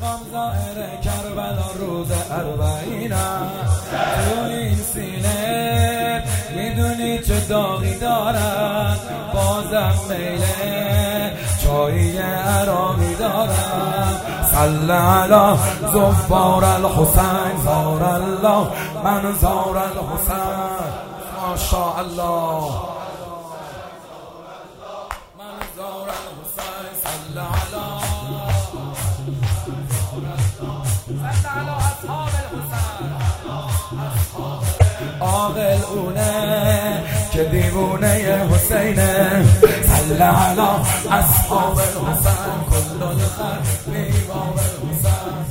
رفیقام ظاهر کربلا روز اربعینم تو این سینه میدونی چه داغی دارم بازم میله چایی عراقی دارم صل علی زفار الحسین زار الله من زار الحسین ماشاءالله من زار الحسین صل علی اصحاب الحسین عاقل اونه که دیوونه حسینه صل علی اصحاب الحسین کل الخیر فی باب الحسین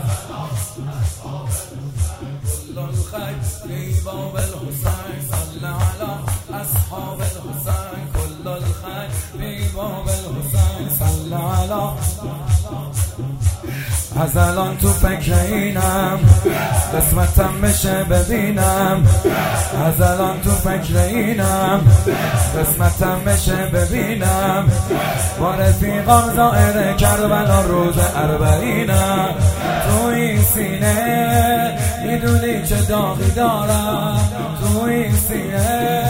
کل الخیر فی باب الحسین صل علی اصحاب الحسین کل الخیر فی باب الحسین صل علی از الان تو فکر اینم قسمتم بشه ببینم از الان تو فکر اینم قسمتم بشه ببینم با رفیقام ظاهر کربلا روز اربعینم تو این سینه میدونی چه داغی دارم تو این سینه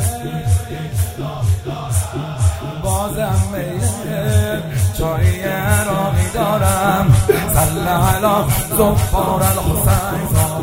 بازم میله چایی عراقی دارم صل علی زفار الحسین